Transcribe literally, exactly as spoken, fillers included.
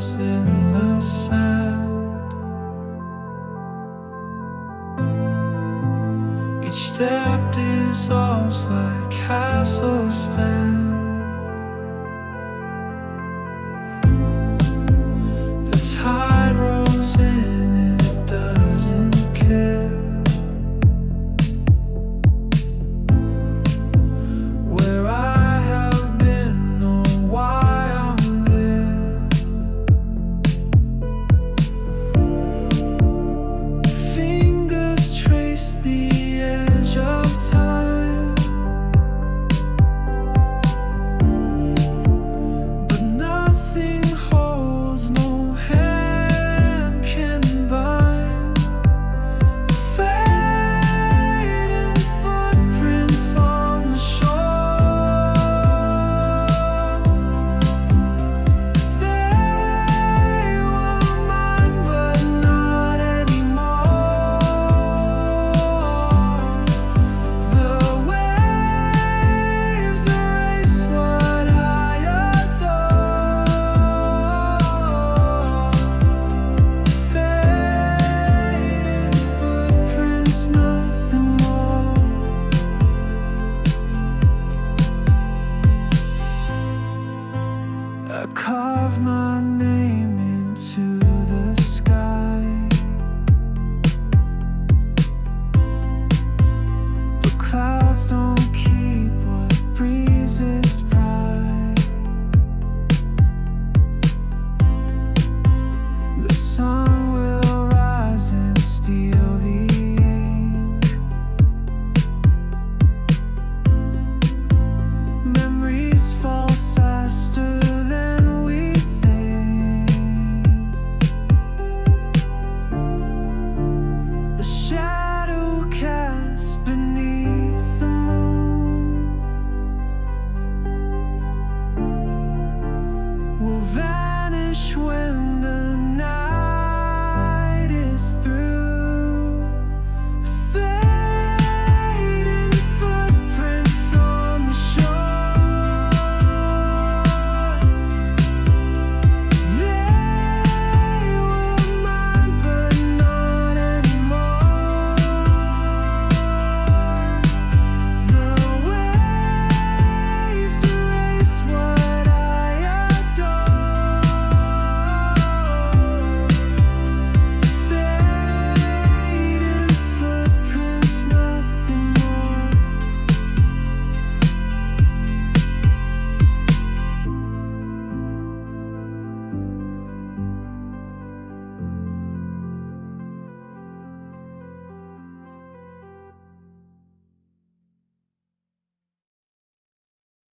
arrows in the sand. Each step dissolves like castles stand. The tide rolls in, it doesn't care. Where I have been or why I'm there. Fingers trace the edge of time, but nothing holds, no hand can bind. Fading footprints on the shore. They were mine, but not anymore. The waves erase what I adore. Fading footprints, nothing more. I carve my name into the sky, but clouds don't